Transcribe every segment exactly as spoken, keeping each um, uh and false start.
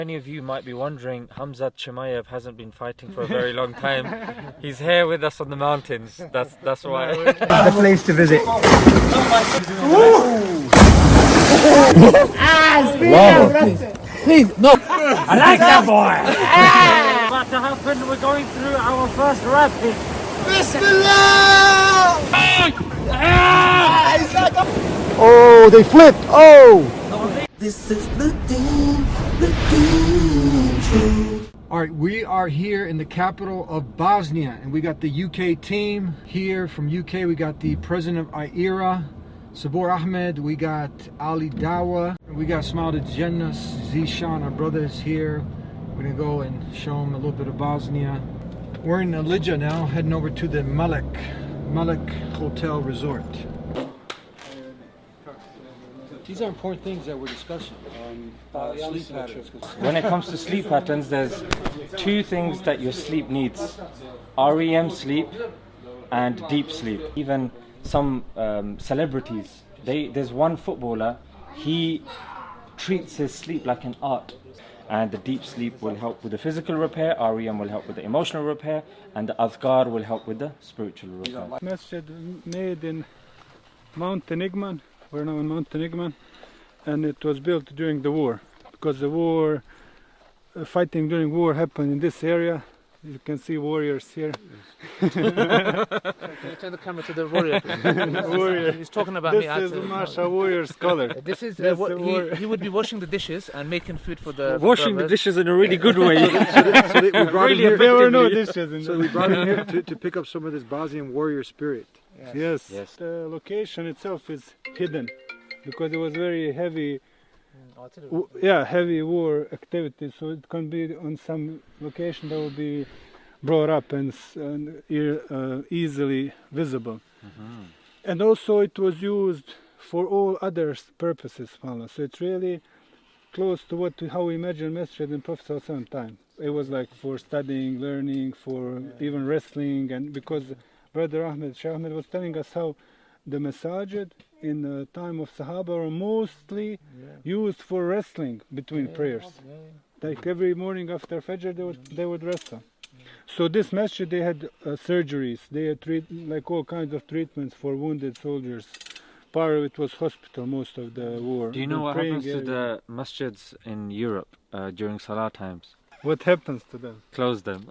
Many of you might be wondering, Hamzat Chimaev hasn't been fighting for a very long time. He's here with us on the mountains. That's that's why. The place to visit. Please, no. I like that boy. About to happen. We're going through our first rapid. Bismillah! Oh, they flipped. Oh. This is the deen, the deen tree. All right, we are here in the capital of Bosnia, and we got the U K team here from U K. We got the president of I E R A, Sabor Ahmed. We got Ali Dawa. We got Smile to Jannah, Zishan, our brothers here. We're gonna go and show them a little bit of Bosnia. We're in Alija now, heading over to the Malek, Malek Hotel Resort. These are important things that we're discussing. Um, uh, sleep patterns. When it comes to sleep patterns, there's two things that your sleep needs: R E M sleep and deep sleep. Even some um, celebrities, they there's one footballer, he treats his sleep like an art. And the deep sleep will help with the physical repair, R E M will help with the emotional repair, and the Azkar will help with the spiritual repair. Masjid made in Mount Tenigman. We're now in Mount Tenigman, and it was built during the war, because the war, uh, fighting during war happened in this area. You can see warriors here. Can you turn the camera to the warrior? Warrior. He's talking about this me. This is Masha warrior's color. This is uh, what he, he would be washing the dishes and making food for the washing for the dishes in a really good way. so, they, so they, we brought Really him here. There were no dishes in So we brought him here to, to pick up some of this Bosnian warrior spirit. Yes. Yes. Yes. The location itself is hidden because it was very heavy. W yeah, heavy war activity, so it can be on some location that will be brought up and, and uh, easily visible. Mm-hmm. And also it was used for all other purposes, so it's really close to what how we imagine masjid in Prophet ﷺ time. It was like for studying, learning, for yeah. even wrestling, and because Brother Ahmed, Shaykh Ahmed was telling us how the masajid in the time of Sahaba were mostly yeah. used for wrestling between yeah, prayers. Yeah, yeah. Like every morning after Fajr they would, they would wrestle. Yeah. So this masjid, they had uh, surgeries, they had treat, like all kinds of treatments for wounded soldiers. Part of it was hospital most of the war. Do you know the what happens area. to the masjids in Europe uh, during Salah times? What happens to them? Close them.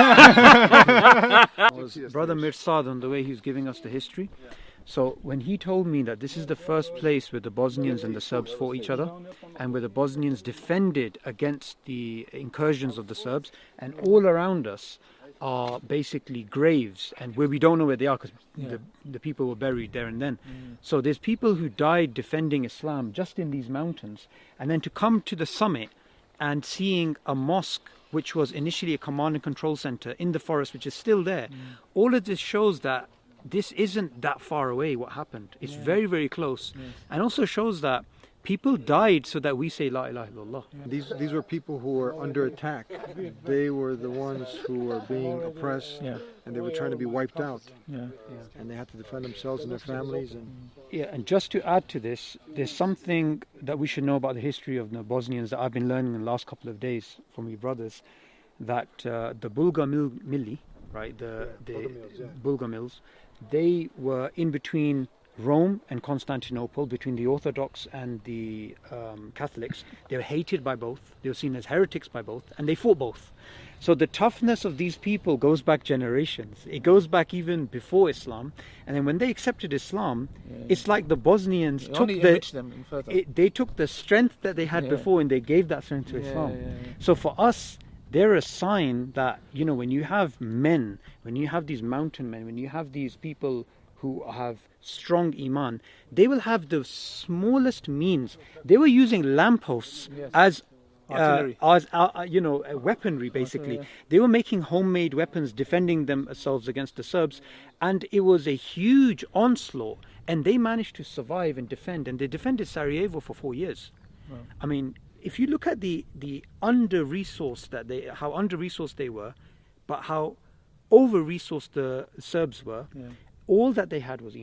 Brother Mirsad, on the way he was giving us the history. So when he told me that this is the first place where the Bosnians and the Serbs fought each other, and where the Bosnians defended against the incursions of the Serbs, and all around us are basically graves, and where we don't know where they are because yeah. the, the people were buried there and then. Mm. So there's people who died defending Islam just in these mountains, and then to come to the summit and seeing a mosque which was initially a command and control center in the forest, which is still there, mm. all of this shows that this isn't that far away what happened. It's yeah. very, very close. Yes. And also shows that people died so that we say La ilaha illallah. These these were people who were under attack. They were the ones who were being oppressed yeah. and they were trying to be wiped out. Yeah. Yeah. And they had to defend themselves and their families. And yeah, and just to add to this, there's something that we should know about the history of the Bosnians that I've been learning in the last couple of days from your brothers, that uh, the Bulgar Mil Milli, right, the, the Bulgar Mills, yeah. Bulgar Mills, they were in between Rome and Constantinople, between the Orthodox and the um, Catholics. They were hated by both. They were seen as heretics by both, and they fought both. So the toughness of these people goes back generations. It goes back even before Islam. And then when they accepted Islam, yeah. it's like the Bosnians it took the, them it, they took the strength that they had yeah. before and they gave that strength to yeah, Islam. Yeah, yeah. So for us, they're a sign that, you know, when you have men, when you have these mountain men, when you have these people who have strong iman, they will have the smallest means. They were using lampposts yes. as uh, as uh, you know, weaponry basically. Okay, yeah. They were making homemade weapons, defending themselves against the Serbs, and it was a huge onslaught. And they managed to survive and defend, and they defended Sarajevo for four years. Wow. I mean, if you look at the the under-resourced that they, how under-resourced they were, but how over-resourced the Serbs were, yeah. all that they had was iman.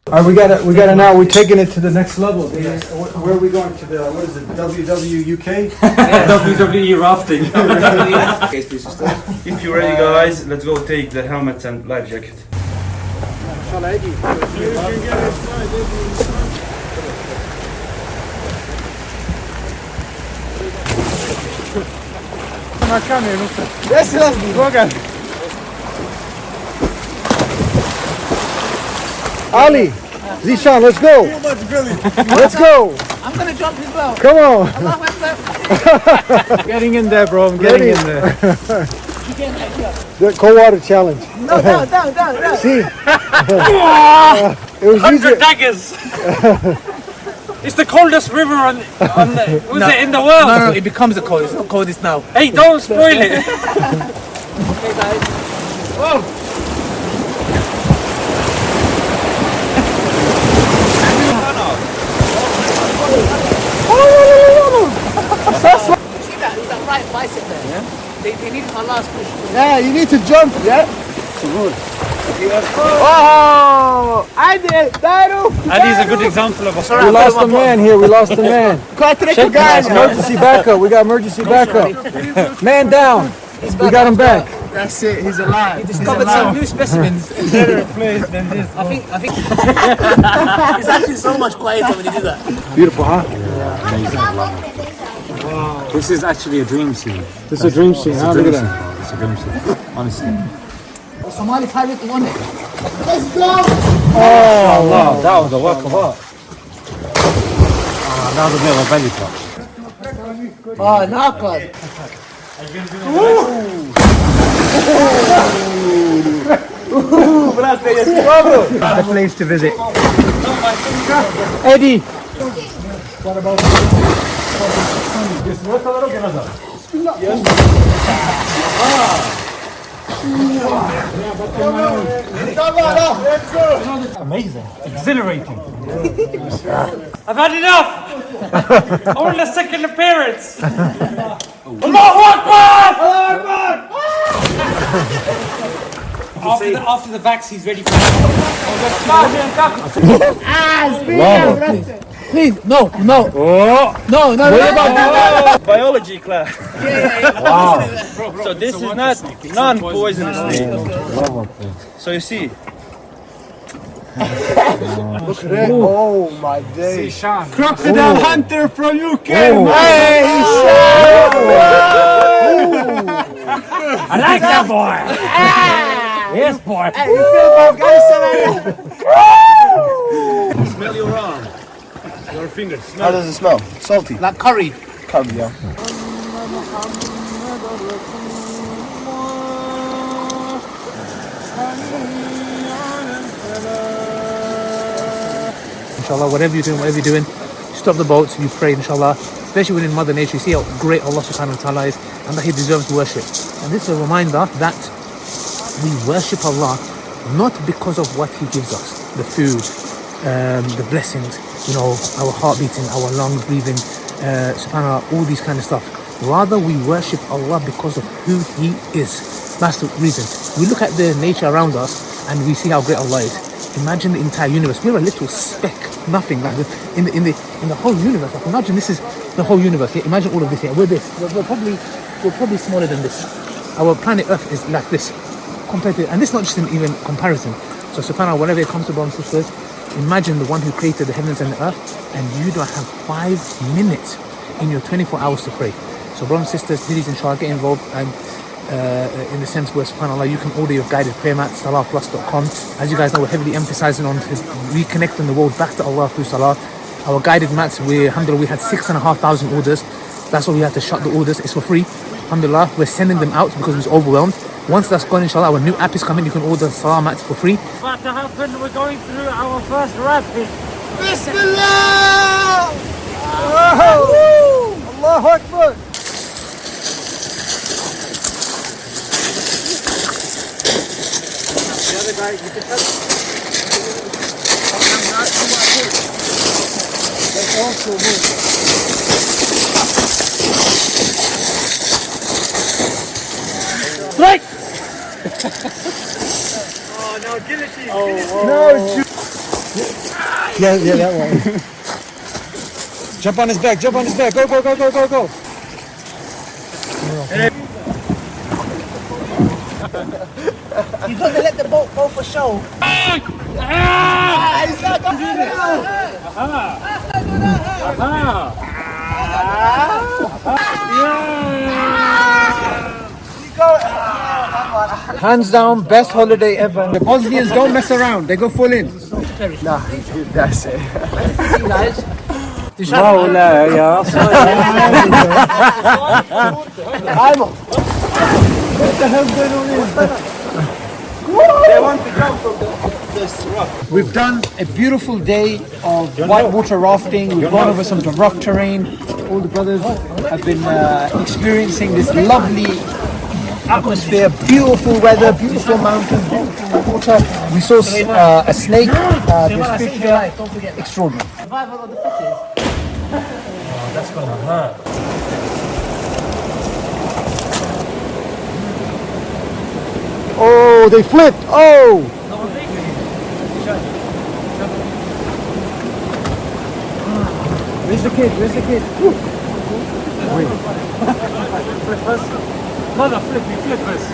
All right, we got it. We got it now. We're taking it to the next level. Where are we going to the? What is it? W W U K? W W E rafting. If you're ready, guys, let's go take the helmets and life jacket. Ali, Zishan, let's go. Let's go. I'm gonna jump as well. Come on. Allahu Akbar. Getting in there, bro. I'm getting in there. The cold water challenge. No, no, no, no, no. See? It was easier. daggers. It's the coldest river on, on the, was No. it in the world? No, no, it becomes the coldest. It's not coldest now. Hey, don't spoil it. Okay, guys. Whoa. See that? There's that right bicep there. Yeah. They, they need my last push. Yeah, you need to jump, yeah? Oh, I did. Daru. Ali's a good example of a We lost a man here. We lost a man. Emergency backup. We got emergency backup. Man down. We got him back. That's it. He's alive. He discovered some new specimens. better place than this. I think. I think. It's actually so much quieter when you do that. Beautiful, huh? This is actually a dream scene. This is a dream scene, huh? Look at that. It's a dream scene, honestly. Somali pilot won it. Oh, wow, that was a work of art. Ah, that was a bit of a belly flop. Oh, knockout. The place to visit. Eddie. Amazing. Exhilarating. I've had enough. I want a second appearance. Allahu Akbar! After the, after the vax, he's ready for Please, no, no, Oh, no, no, no. Biology class. Yeah, yeah, yeah. wow. So this is not non-poisonous thing. So you see, Oh my days. Crocodile hunter from U K. I like that boy. Yes, boy. smell your arm, your fingers. How does it smell? Salty. Like curry. Curry, yeah. Inshallah, whatever you're doing, whatever you're doing, stop the boats, you pray, inshallah. Especially within Mother Nature, you see how great Allah subhanahu wa ta'ala is and that He deserves worship. And this is a reminder that we worship Allah not because of what He gives us, the food, um, the blessings, you know, our heart beating, our lungs breathing, uh, subhanAllah, all these kind of stuff. Rather, we worship Allah because of who He is. That's the reason. We look at the nature around us and we see how great Allah is. Imagine the entire universe. We're a little speck, nothing like in the in the in the whole universe. Like imagine this is the whole universe. Yeah? Imagine all of this here. We're this. We're, we're probably we're probably smaller than this. Our planet Earth is like this compared to, and this is not just in even comparison. So subhanAllah, whenever it comes to brothers and sisters, imagine the one who created the heavens and the earth, and you don't have five minutes in your twenty-four hours to pray. So brothers and sisters, please inshallah get involved and. Uh, in the sense where subhanAllah you can order your guided prayer mat, salah plus dot com. As you guys know, we're heavily emphasizing on reconnecting the world back to Allah through salah. Our guided mats, we alhamdulillah we had six and a half thousand orders. That's why we had to shut the orders. It's for free, alhamdulillah. We're sending them out because we was overwhelmed. Once that's gone, inshallah, our new app is coming. You can order salah mats for free. What's about to happen? We're going through our first rapid. Bismillah! Allahu Akbar! Let's also move. Strike! Oh no, guillotine! Oh, no, Yeah, yeah, that one. Jump on his back, jump on his back. Go, go, go, go, go, go. You're gonna let the boat go for show. Hands down, best holiday ever. The Bosnians don't mess around. They go full in. Nah, that's it. مولاي يا We've done a beautiful day of whitewater rafting. We've gone over some rough terrain. All the brothers have been uh, experiencing this lovely atmosphere, beautiful weather, beautiful mountains, beautiful water. We saw uh, a snake, uh, this fish here, extraordinary. Survival of the fishes. That's gonna hurt. Oh, they flipped! Oh! Where's the kid? Where's the kid? Mother flippy flippers.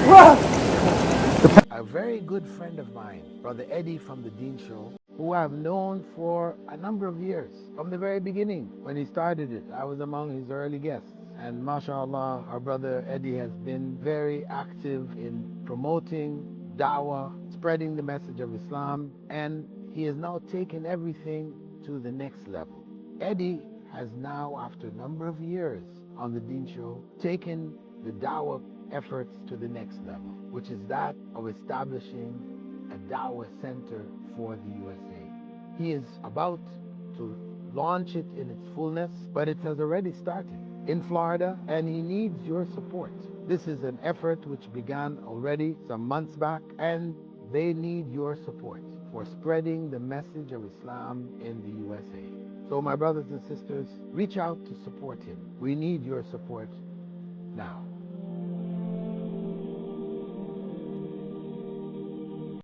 A very good friend of mine, Brother Eddie from the Dean Show, who I've known for a number of years. From the very beginning, when he started it, I was among his early guests. And mashallah, our brother Eddie has been very active in promoting da'wah, spreading the message of Islam, and he has now taken everything to the next level. Eddie has now, after a number of years on the Dean Show, taken the da'wah efforts to the next level, which is that of establishing a da'wah center for the U S A. He is about to launch it in its fullness, but it has already started in Florida, and he needs your support. This is an effort which began already some months back, and they need your support for spreading the message of Islam in the U S A. So my brothers and sisters, reach out to support him. We need your support now.